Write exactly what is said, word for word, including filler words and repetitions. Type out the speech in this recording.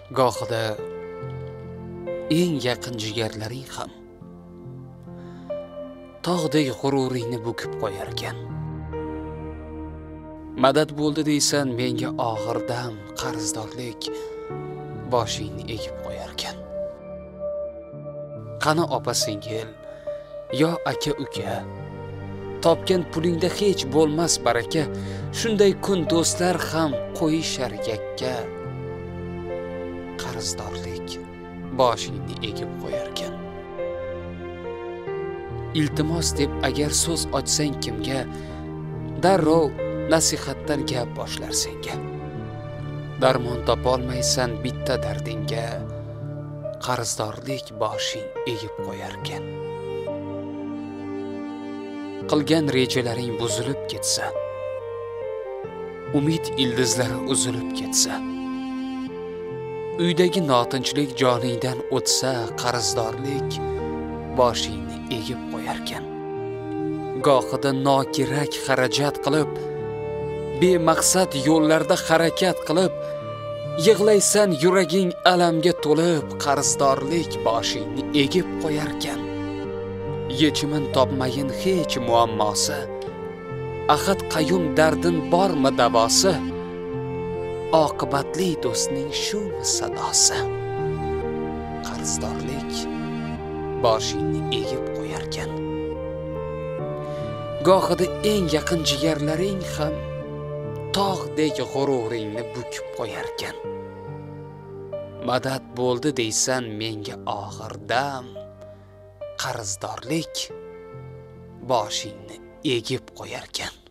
Gohida eng yaqin jigarlaring ham tog'dek g'ururingni bukib qo'yar ekan. Madad bo'ldi deysan menga og'irdan qarzdorlik boshingni egib qo'yar ekan. Qani opa singil yo aka uka, topgan pulingda hech bo'lmas baraka, shunday kun do'stlar ham qo'yishar yakka. Qarzdorlik boshingni egib qo'yar ekan. Iltimos deb agar so'z ochsang kimga, darrov nasihatdan gap boshlar senga. Darmon topolmaysan bitta dardingga, qarzdorlik boshing egib qo'yar ekan. Qilgan rejalaring buzilib ketsa, umid ildizlari uzilib ketsa, uydagi notinchlik joningdan o'tsa, qarzdorlik boshingni egib qo'yar ekan. Gohida nokerak xarajat qilib, bemaqsad yo'llarda harakat qilib, yig'laysan yuraging alamga to'lib, qarzdorlik boshingni egib qo'yar ekan. Yechimin topmayin hech muammosi, ahad qayyum dardin bormi davosi, oqibatli do'stning shu sadosi. Qarzdorlik boshingni egib qo'yar ekan. Gohida eng yaqin jigarlaring ham tog'dek g'ururingni bukib qo'yar ekan. Madad bo'ldi deysan menga og'irdan qarzdorlik boshingni egib qo'yar ekan.